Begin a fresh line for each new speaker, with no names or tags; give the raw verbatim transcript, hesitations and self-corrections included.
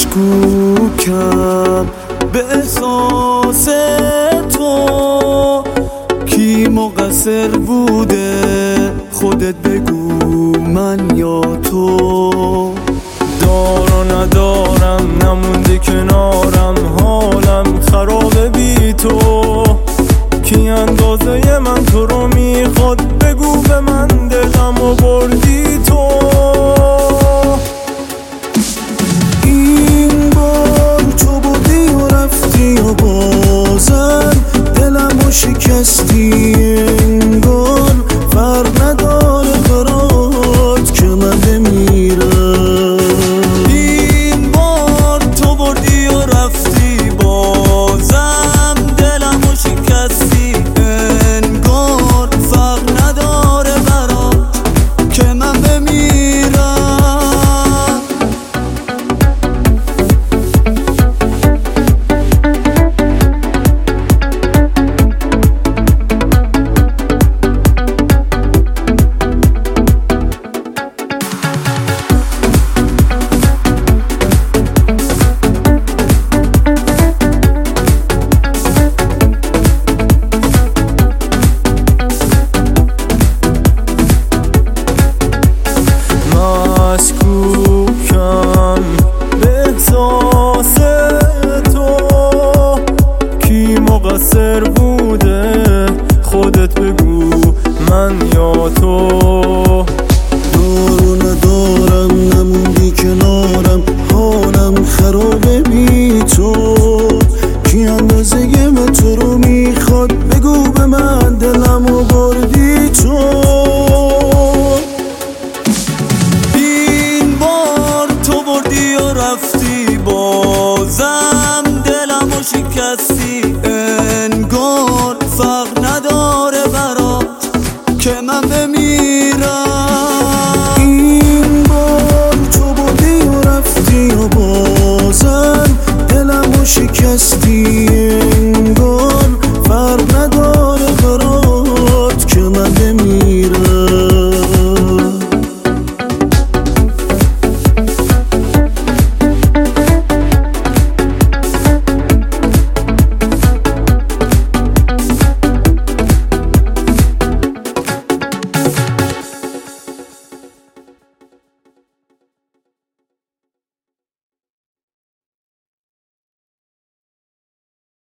مشکوکم به احساس تو. کی مقصر بوده خودت بگو، من یا تو؟
دار و ندارم نمونده کنارم، حالم خرابه بی تو. کی اندازه من تو رو میخواد بگو به من، دلم و بردی تو.
این بار تو بودی و رفتی و بازم دلم و شکستی